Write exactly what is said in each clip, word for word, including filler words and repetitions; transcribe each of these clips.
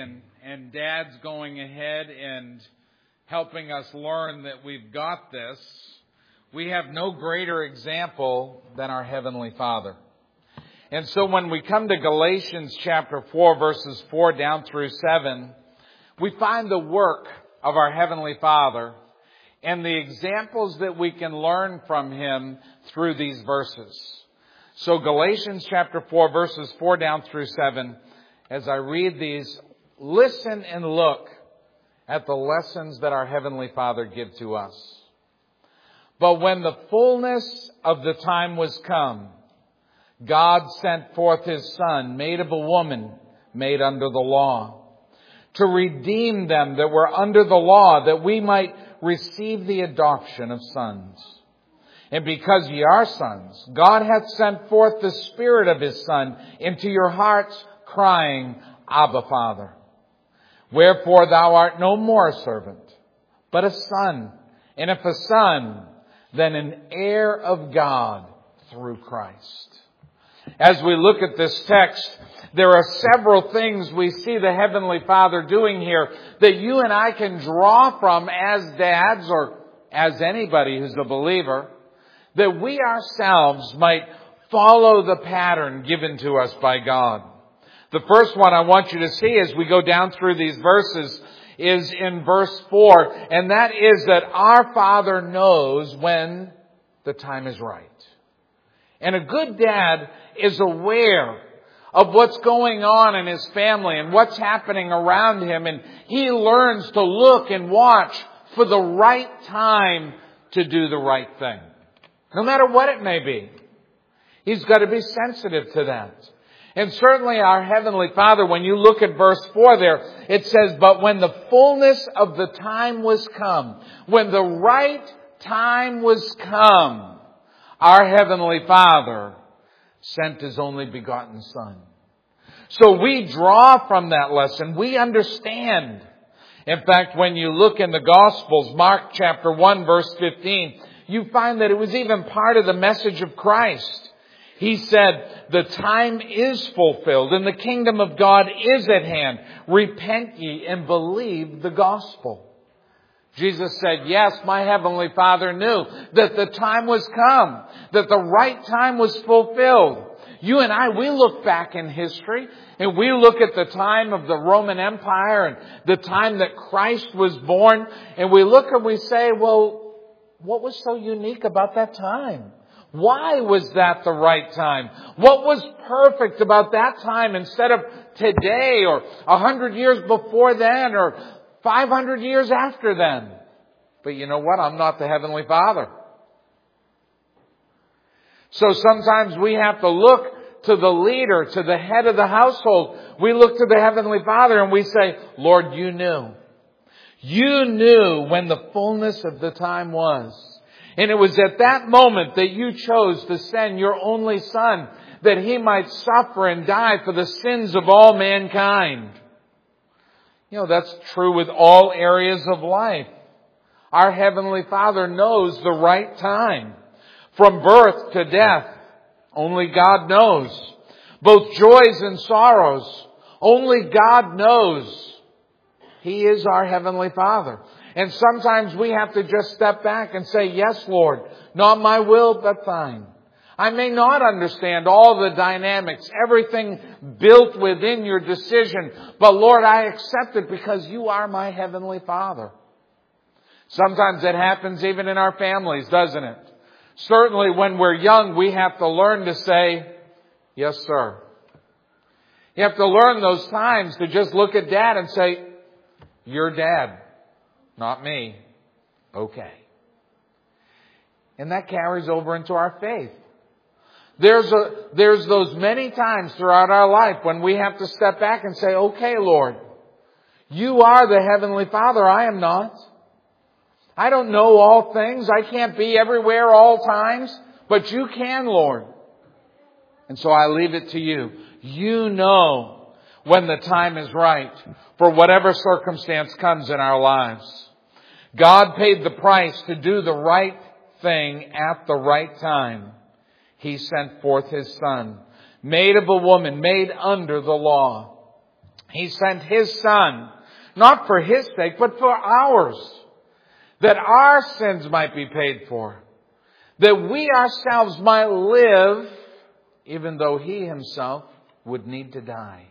And, and Dad's going ahead and helping us learn that we've got this. We have no greater example than our Heavenly Father. And so when we come to Galatians chapter four, verses four down through seven, we find the work of our Heavenly Father and the examples that we can learn from Him through these verses. So Galatians chapter four, verses four down through seven, as I read these, listen and look at the lessons that our Heavenly Father gives to us. But when the fullness of the time was come, God sent forth His Son, made of a woman, made under the law, to redeem them that were under the law, that we might receive the adoption of sons. And because ye are sons, God hath sent forth the Spirit of His Son into your hearts, crying, Abba, Father. Wherefore thou art no more a servant, but a son. And if a son, then an heir of God through Christ. As we look at this text, there are several things we see the Heavenly Father doing here that you and I can draw from as dads or as anybody who's a believer, that we ourselves might follow the pattern given to us by God. The first one I want you to see as we go down through these verses is in verse four, and that is that our Father knows when the time is right. And a good dad is aware of what's going on in his family and what's happening around him, and he learns to look and watch for the right time to do the right thing. No matter what it may be. He's got to be sensitive to that. And certainly our Heavenly Father, when you look at verse four there, it says, but when the fullness of the time was come, when the right time was come, our Heavenly Father sent His only begotten Son. So we draw from that lesson. We understand. In fact, when you look in the Gospels, Mark chapter one, verse fifteen, you find that it was even part of the message of Christ. He said, the time is fulfilled and the kingdom of God is at hand. Repent ye and believe the gospel. Jesus said, yes, my Heavenly Father knew that the time was come, that the right time was fulfilled. You and I, we look back in history and we look at the time of the Roman Empire and the time that Christ was born, and we look and we say, well, what was so unique about that time? Why was that the right time? What was perfect about that time instead of today or a hundred years before then or five hundred years after then? But you know what? I'm not the Heavenly Father. So sometimes we have to look to the leader, to the head of the household. We look to the Heavenly Father and we say, Lord, you knew. You knew when the fullness of the time was. And it was at that moment that you chose to send your only Son, that He might suffer and die for the sins of all mankind. You know, that's true with all areas of life. Our Heavenly Father knows the right time. From birth to death, only God knows. Both joys and sorrows, only God knows. He is our Heavenly Father. And sometimes we have to just step back and say, yes, Lord, not my will, but thine. I may not understand all the dynamics, everything built within your decision, but Lord, I accept it because you are my Heavenly Father. Sometimes it happens even in our families, doesn't it? Certainly when we're young, we have to learn to say, yes, sir. You have to learn those times to just look at Dad and say, you're Dad. Not me. Okay. And that carries over into our faith. There's a, there's those many times throughout our life when we have to step back and say, okay, Lord, you are the Heavenly Father. I am not. I don't know all things. I can't be everywhere all times, but you can, Lord. And so I leave it to you. You know when the time is right for whatever circumstance comes in our lives. God paid the price to do the right thing at the right time. He sent forth His Son, made of a woman, made under the law. He sent His Son, not for His sake, but for ours, that our sins might be paid for, that we ourselves might live, even though He Himself would need to die.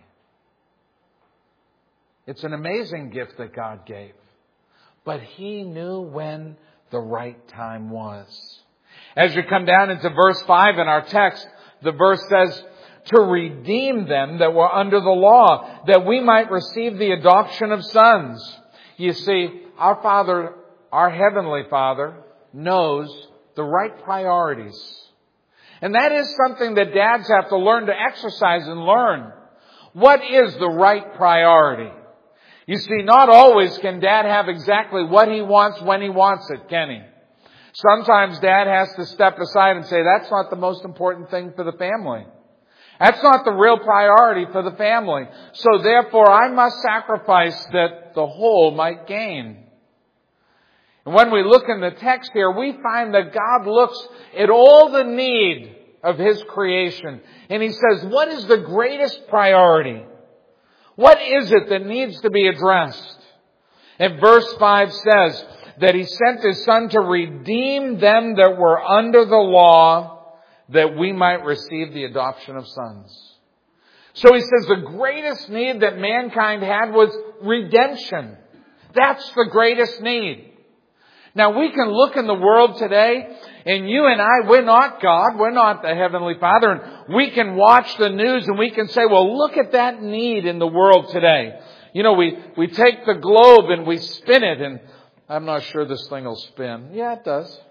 It's an amazing gift that God gave, but He knew when the right time was. As you come down into verse five in our text, the verse says, to redeem them that were under the law, that we might receive the adoption of sons. You see, our Father, our Heavenly Father, knows the right priorities. And that is something that dads have to learn to exercise and learn. What is the right priority? You see, not always can Dad have exactly what he wants when he wants it, can he? Sometimes Dad has to step aside and say, that's not the most important thing for the family. That's not the real priority for the family. So therefore, I must sacrifice that the whole might gain. And when we look in the text here, we find that God looks at all the need of His creation. And He says, what is the greatest priority? What is it that needs to be addressed? And verse five says that He sent His Son to redeem them that were under the law, that we might receive the adoption of sons. So He says the greatest need that mankind had was redemption. That's the greatest need. Now we can look in the world today, and you and I, we're not God, we're not the Heavenly Father, and we can watch the news and we can say, well, look at that need in the world today. You know, we, we take the globe and we spin it, and I'm not sure this thing will spin. Yeah, it does.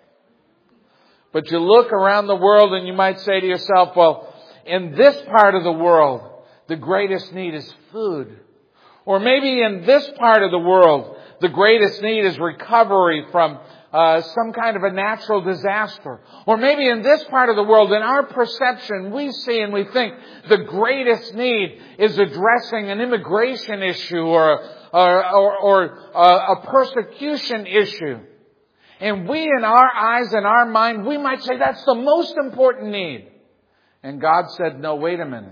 But you look around the world and you might say to yourself, well, in this part of the world, the greatest need is food. Or maybe in this part of the world, the greatest need is recovery from uh, some kind of a natural disaster. Or maybe in this part of the world, in our perception, we see and we think the greatest need is addressing an immigration issue or, or, or, or uh, a persecution issue. And we, in our eyes and our mind, we might say that's the most important need. And God said, no, wait a minute.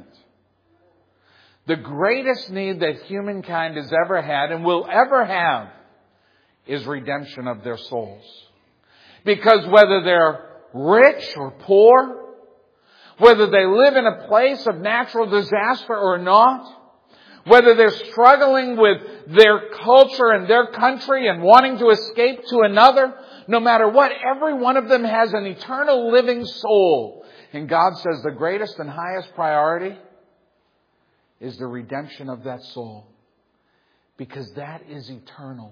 The greatest need that humankind has ever had and will ever have is redemption of their souls. Because whether they're rich or poor, whether they live in a place of natural disaster or not, whether they're struggling with their culture and their country and wanting to escape to another, no matter what, every one of them has an eternal living soul. And God says the greatest and highest priority is the redemption of that soul. Because that is eternal.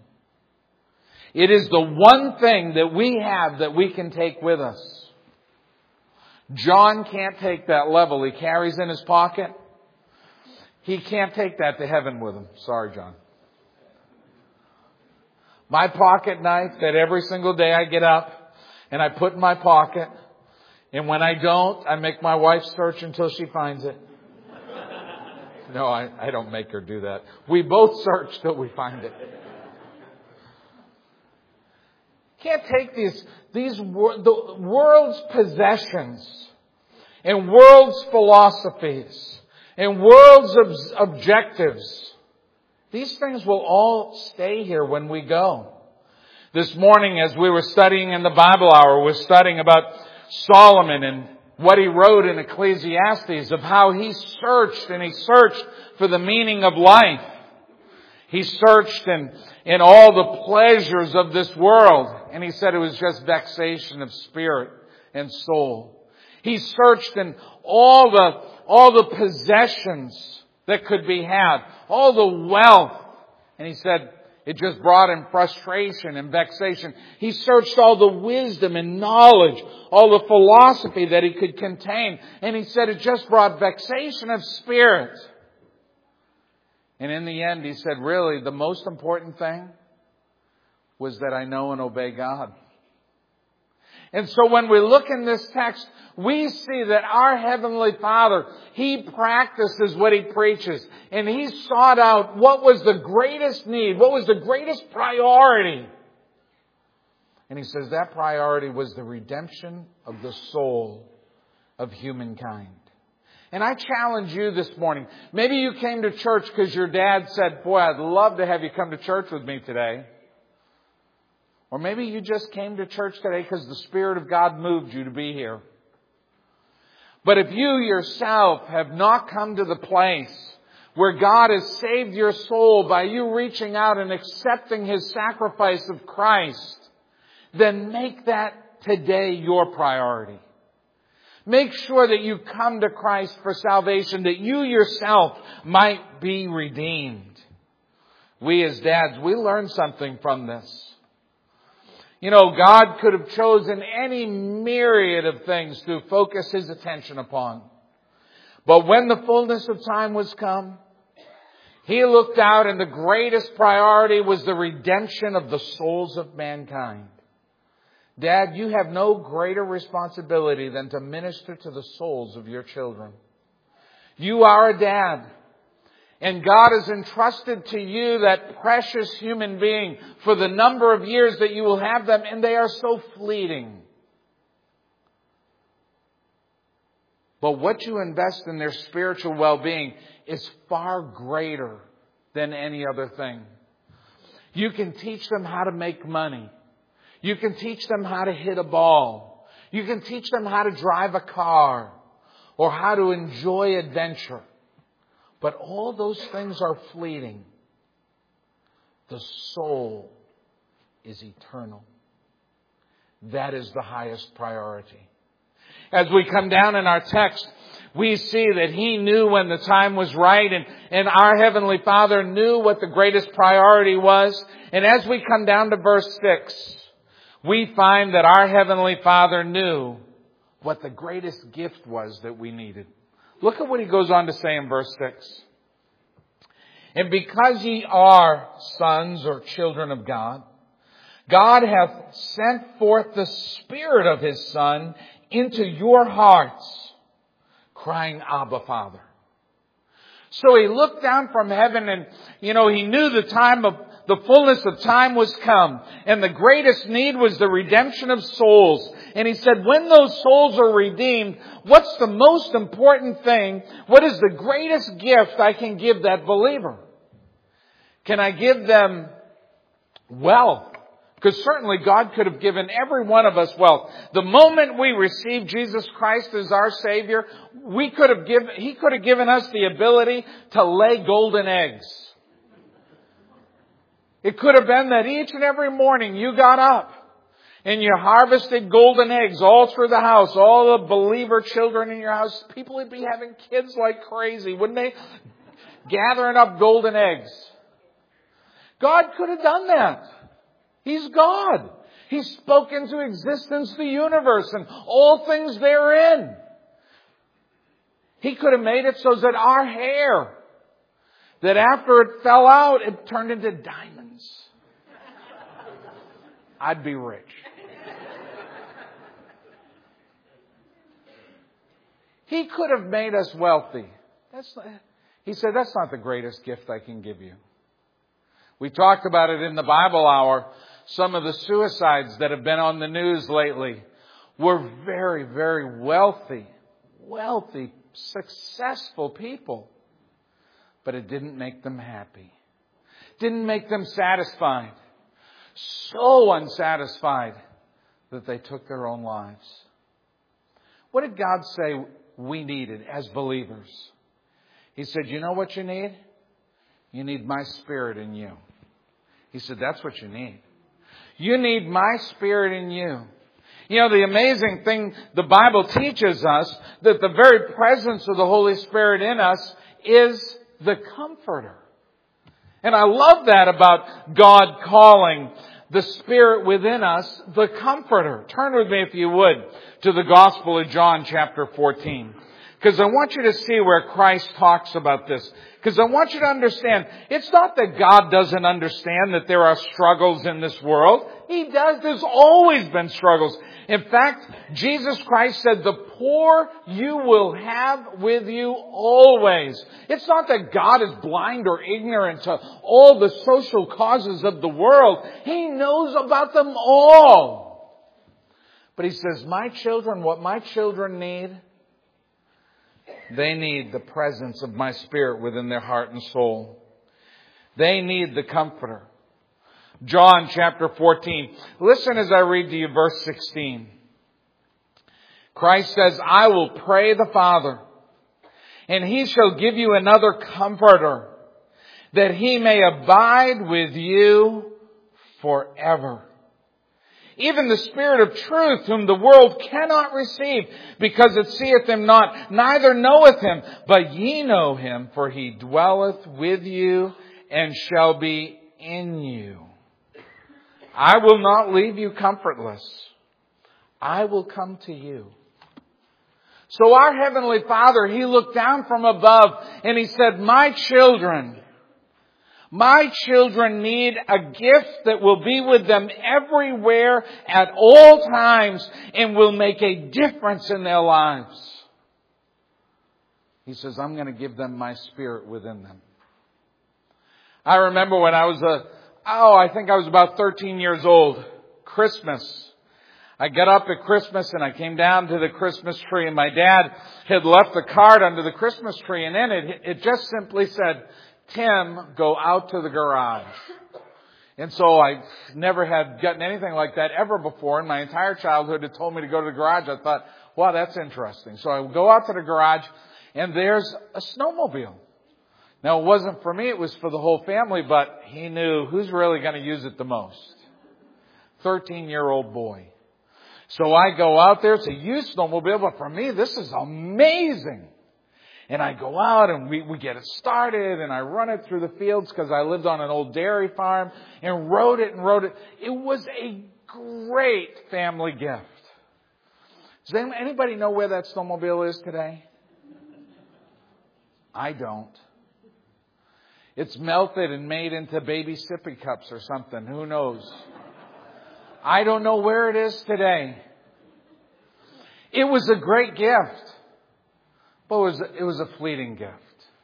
It is the one thing that we have that we can take with us. John can't take that level he carries in his pocket. He can't take that to heaven with him. Sorry, John. My pocket knife that every single day I get up and I put in my pocket. And when I don't, I make my wife search until she finds it. No, I, I don't make her do that. We both search till we find it. Can't take these, these the world's possessions and world's philosophies and world's ob- objectives. These things will all stay here when we go. This morning, as we were studying in the Bible Hour, we're studying about Solomon and what he wrote in Ecclesiastes of how he searched and he searched for the meaning of life. He searched in, in all the pleasures of this world, and he said it was just vexation of spirit and soul. He searched in all the, all the possessions that could be had, all the wealth, and he said it just brought him frustration and vexation. He searched all the wisdom and knowledge, all the philosophy that he could contain, and he said it just brought vexation of spirit. And in the end, he said, really, the most important thing was that I know and obey God. And so when we look in this text, we see that our Heavenly Father, He practices what He preaches. And He sought out what was the greatest need, what was the greatest priority. And He says that priority was the redemption of the soul of humankind. And I challenge you this morning. Maybe you came to church because your dad said, boy, I'd love to have you come to church with me today. Or maybe you just came to church today because the Spirit of God moved you to be here. But if you yourself have not come to the place where God has saved your soul by you reaching out and accepting His sacrifice of Christ, then make that today your priority. Make sure that you come to Christ for salvation, that you yourself might be redeemed. We as dads, we learn something from this. You know, God could have chosen any myriad of things to focus His attention upon. But when the fullness of time was come, He looked out and the greatest priority was the redemption of the souls of mankind. Dad, you have no greater responsibility than to minister to the souls of your children. You are a dad. And God has entrusted to you that precious human being for the number of years that you will have them, and they are so fleeting. But what you invest in their spiritual well-being is far greater than any other thing. You can teach them how to make money. You can teach them how to hit a ball. You can teach them how to drive a car or how to enjoy adventure. But all those things are fleeting. The soul is eternal. That is the highest priority. As we come down in our text, we see that He knew when the time was right, and, and our Heavenly Father knew what the greatest priority was. And as we come down to verse six, we find that our Heavenly Father knew what the greatest gift was that we needed. Look at what He goes on to say in verse six. And because ye are sons or children of God, God hath sent forth the Spirit of His Son into your hearts, crying, Abba, Father. So He looked down from heaven and, you know, He knew the time of, the fullness of time was come. And the greatest need was the redemption of souls. And He said, when those souls are redeemed, what's the most important thing? What is the greatest gift I can give that believer? Can I give them wealth? Because certainly God could have given every one of us wealth. The moment we receive Jesus Christ as our Savior, we could have given, He could have given us the ability to lay golden eggs. It could have been that each and every morning you got up and you harvested golden eggs all through the house. All the believer children in your house, people would be having kids like crazy, wouldn't they? Gathering up golden eggs. God could have done that. He's God. He spoke into existence the universe and all things therein. He could have made it so that our hair, that after it fell out, it turned into diamonds. I'd be rich. He could have made us wealthy. That's not, he said, that's not the greatest gift I can give you. We talked about it in the Bible Hour. Some of the suicides that have been on the news lately were very, very wealthy, wealthy, successful people. But it didn't make them happy. Didn't make them satisfied. So unsatisfied that they took their own lives. What did God say we needed as believers? He said, you know what you need? You need my Spirit in you. He said, that's what you need. You need my Spirit in you. You know, the amazing thing, the Bible teaches us that the very presence of the Holy Spirit in us is the Comforter. And I love that about God calling the Spirit within us the Comforter. Turn with me, if you would, to the Gospel of John chapter fourteen. Because I want you to see where Christ talks about this. Because I want you to understand, it's not that God doesn't understand that there are struggles in this world. He does. There's always been struggles. In fact, Jesus Christ said, the poor you will have with you always. It's not that God is blind or ignorant to all the social causes of the world. He knows about them all. But He says, my children, what my children need, They need the presence of my Spirit within their heart and soul. They need the Comforter. John chapter fourteen. Listen as I read to you verse sixteen. Christ says, I will pray the Father, and He shall give you another Comforter, that He may abide with you forever. Even the Spirit of truth, whom the world cannot receive, because it seeth Him not, neither knoweth Him. But ye know Him, for He dwelleth with you and shall be in you. I will not leave you comfortless. I will come to you. So our Heavenly Father, He looked down from above and He said, my children, my children need a gift that will be with them everywhere at all times and will make a difference in their lives. He says, I'm going to give them my Spirit within them. I remember when I was a, oh, I think I was about thirteen years old, Christmas. I got up at Christmas and I came down to the Christmas tree, and my dad had left a card under the Christmas tree, and in it, it just simply said, Tim, go out to the garage. And so I never had gotten anything like that ever before. In my entire childhood, it told me to go to the garage. I thought, wow, that's interesting. So I go out to the garage, and there's a snowmobile. Now, it wasn't for me. It was for the whole family, but he knew who's really going to use it the most. thirteen-year-old boy. So I go out there. It's a used snowmobile, but for me, this is amazing. And I go out and we, we get it started, and I run it through the fields because I lived on an old dairy farm, and rode it and rode it. It was a great family gift. Does anybody know where that snowmobile is today? I don't. It's melted and made into baby sippy cups or something. Who knows? I don't know where it is today. It was a great gift. But it was, it was a fleeting gift.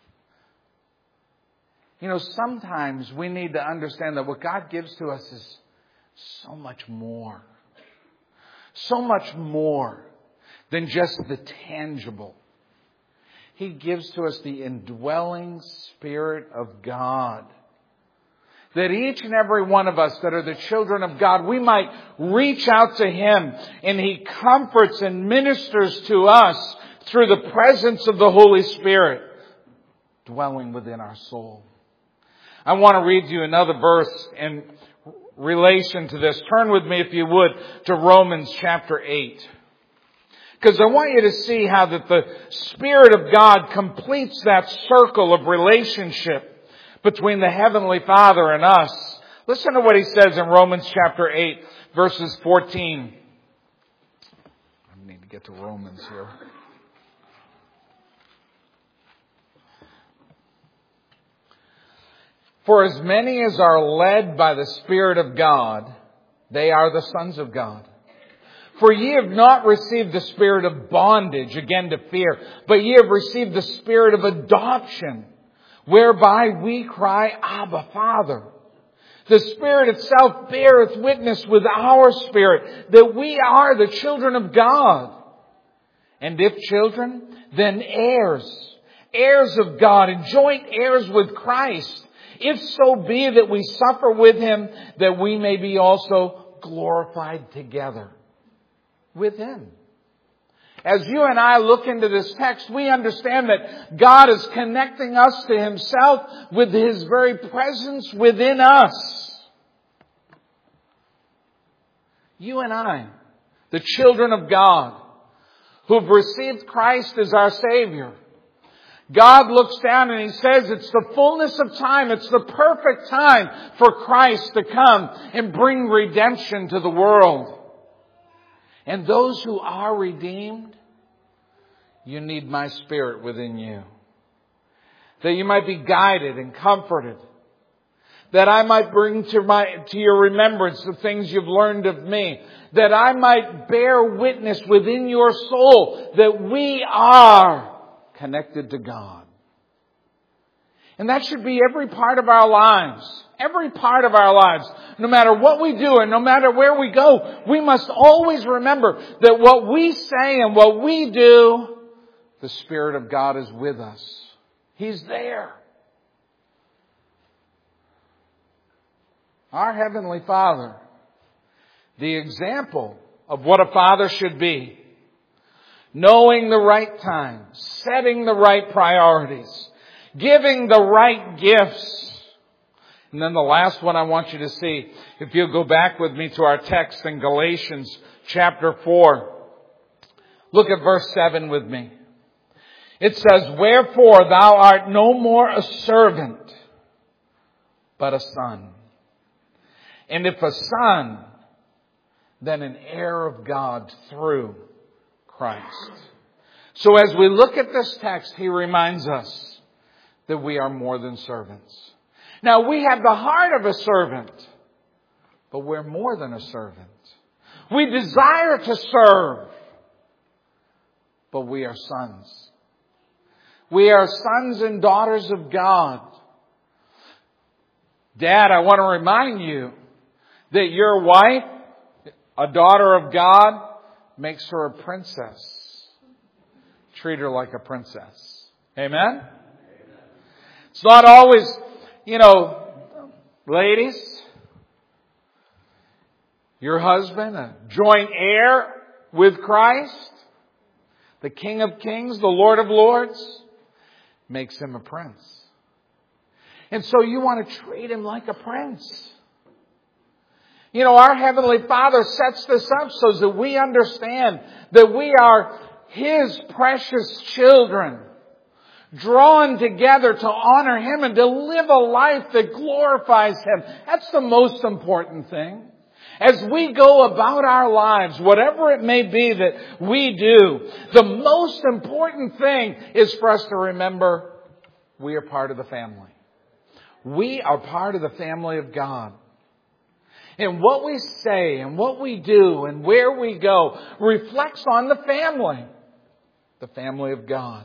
You know, sometimes we need to understand that what God gives to us is so much more. So much more than just the tangible. He gives to us the indwelling Spirit of God. That each and every one of us that are the children of God, we might reach out to Him, and He comforts and ministers to us through the presence of the Holy Spirit dwelling within our soul. I want to read you another verse in relation to this. Turn with me, if you would, to Romans chapter eight. Because I want you to see how that the Spirit of God completes that circle of relationship between the Heavenly Father and us. Listen to what he says in Romans chapter eight, verses fourteen. I need to get to Romans here. For as many as are led by the Spirit of God, they are the sons of God. For ye have not received the spirit of bondage, again to fear, but ye have received the Spirit of adoption, whereby we cry, Abba, Father. The Spirit itself beareth witness with our spirit that we are the children of God. And if children, then heirs, heirs of God, and joint heirs with Christ. If so be that we suffer with Him, that we may be also glorified together with Him. As you and I look into this text, we understand that God is connecting us to Himself with His very presence within us. You and I, the children of God, who have received Christ as our Savior, God looks down and He says it's the fullness of time. It's the perfect time for Christ to come and bring redemption to the world. And those who are redeemed, you need my Spirit within you. That you might be guided and comforted. That I might bring to my to your remembrance the things you've learned of me. That I might bear witness within your soul that we are connected to God. And that should be every part of our lives. Every part of our lives. No matter what we do and no matter where we go, we must always remember that what we say and what we do the Spirit of God is with us. He's there. Our Heavenly Father, the example of what a father should be, knowing the right time, setting the right priorities, giving the right gifts. And then the last one I want you to see, if you'll go back with me to our text in Galatians chapter four. Look at verse seven with me. It says, "Wherefore thou art no more a servant, but a son. And if a son, then an heir of God through Christ." So as we look at this text, he reminds us that we are more than servants. Now, we have the heart of a servant, but we're more than a servant. We desire to serve, but we are sons. We are sons and daughters of God. Dad, I want to remind you that your wife, a daughter of God, makes her a princess. Treat her like a princess. Amen? It's not always, you know, ladies, your husband, a joint heir with Christ, the King of Kings, the Lord of Lords, makes him a prince. And so you want to treat him like a prince. You know, our Heavenly Father sets this up so that we understand that we are His precious children, drawn together to honor Him and to live a life that glorifies Him. That's the most important thing. As we go about our lives, whatever it may be that we do, the most important thing is for us to remember we are part of the family. We are part of the family of God. And what we say and what we do and where we go reflects on the family, the family of God.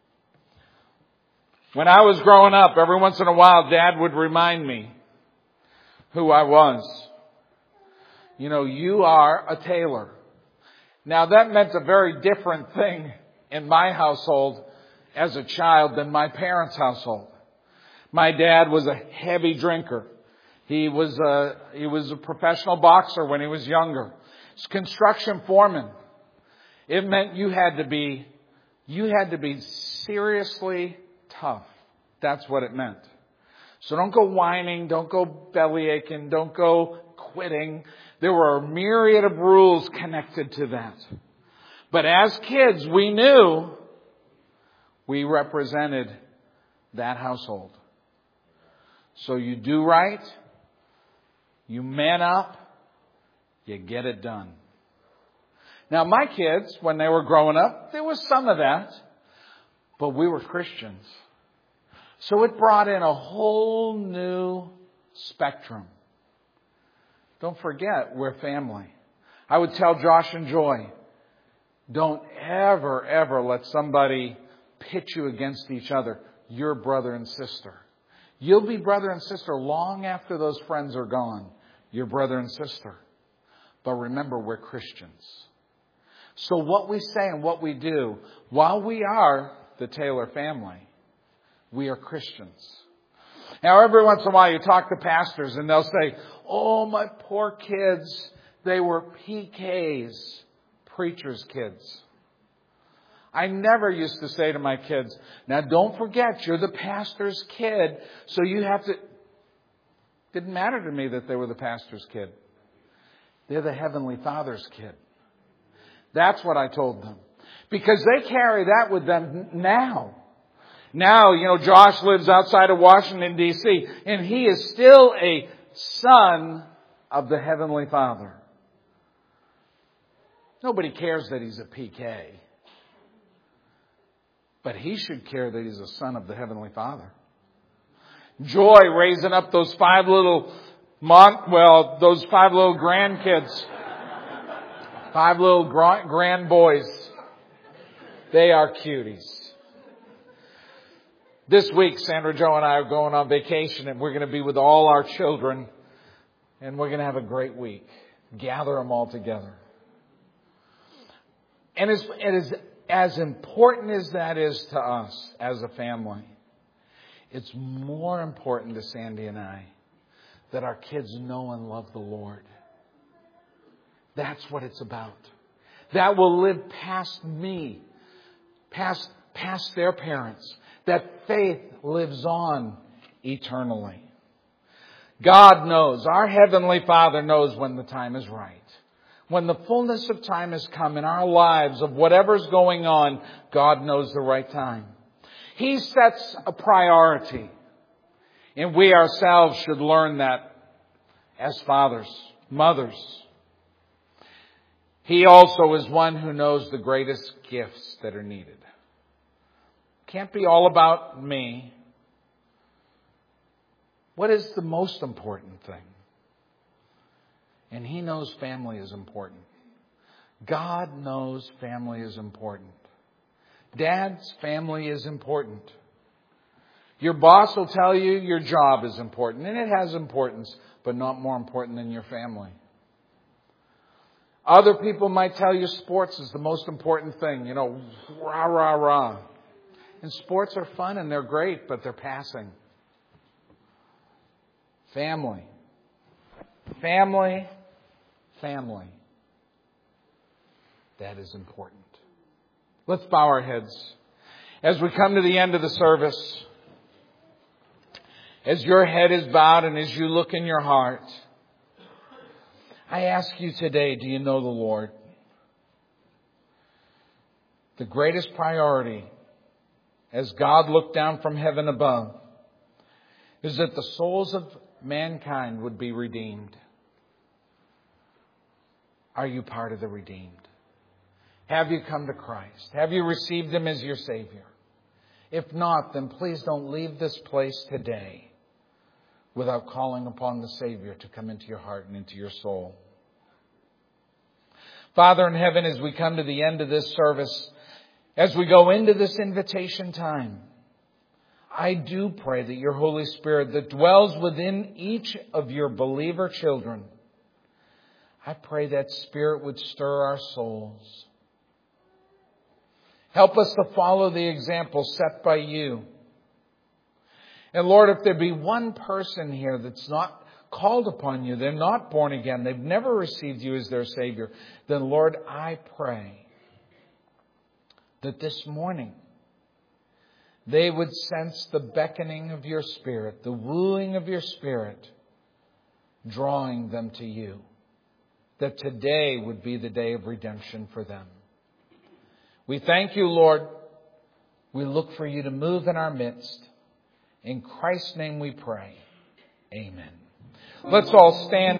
When I was growing up, every once in a while, Dad would remind me who I was. You know, you are a tailor. Now, that meant a very different thing in my household as a child than my parents' household. My dad was a heavy drinker. He was a, he was a professional boxer when he was younger. He's a construction foreman. It meant you had to be, you had to be seriously tough. That's what it meant. So don't go whining, don't go belly aching, don't go quitting. There were a myriad of rules connected to that. But as kids, we knew we represented that household. So you do right, you man up, you get it done. Now my kids, when they were growing up, there was some of that, but we were Christians. So it brought in a whole new spectrum. Don't forget, we're family. I would tell Josh and Joy, don't ever, ever let somebody pit you against each other. You're brother and sister. You'll be brother and sister long after those friends are gone. You're brother and sister. But remember, we're Christians. So what we say and what we do, while we are the Taylor family, we are Christians. Now, every once in a while you talk to pastors and they'll say, oh, my poor kids, they were P Ks, preacher's kids. I never used to say to my kids, now don't forget, you're the pastor's kid, so you have to... It didn't matter to me that they were the pastor's kid. They're the Heavenly Father's kid. That's what I told them. Because they carry that with them now. Now, you know, Josh lives outside of Washington, D C, and he is still a son of the Heavenly Father. Nobody cares that he's a P K. But he should care that he's a son of the Heavenly Father. Joy raising up those five little, mon- well, those five little grandkids. Five little gra- grand boys. They are cuties. This week, Sandra Jo and I are going on vacation, and we're going to be with all our children, and we're going to have a great week. Gather them all together. And as, and as as important as that is to us as a family, it's more important to Sandy and I that our kids know and love the Lord. That's what it's about. That will live past me, past, past their parents. That faith lives on eternally. God knows, our Heavenly Father knows when the time is right. When the fullness of time has come in our lives of whatever's going on, God knows the right time. He sets a priority. And we ourselves should learn that as fathers, mothers. He also is one who knows the greatest gifts that are needed. Can't be all about me. What is the most important thing? And He knows family is important. God knows family is important. Dad's family is important. Your boss will tell you your job is important, and it has importance, but not more important than your family. Other people might tell you sports is the most important thing. You know, rah, rah, rah. And sports are fun and they're great, but they're passing. Family. Family. Family. That is important. Let's bow our heads. As we come to the end of the service, as your head is bowed and as you look in your heart, I ask you today, do you know the Lord? The greatest priority, as God looked down from heaven above, is that the souls of mankind would be redeemed. Are you part of the redeemed? Have you come to Christ? Have you received Him as your Savior? If not, then please don't leave this place today without calling upon the Savior to come into your heart and into your soul. Father in heaven, as we come to the end of this service, as we go into this invitation time, I do pray that your Holy Spirit that dwells within each of your believer children, I pray that Spirit would stir our souls. Help us to follow the example set by you. And Lord, if there be one person here that's not called upon you, they're not born again, they've never received you as their Savior, then Lord, I pray that this morning they would sense the beckoning of your Spirit, the wooing of your Spirit, drawing them to you. That today would be the day of redemption for them. We thank you, Lord. We look for you to move in our midst. In Christ's name we pray. Amen. Let's all stand.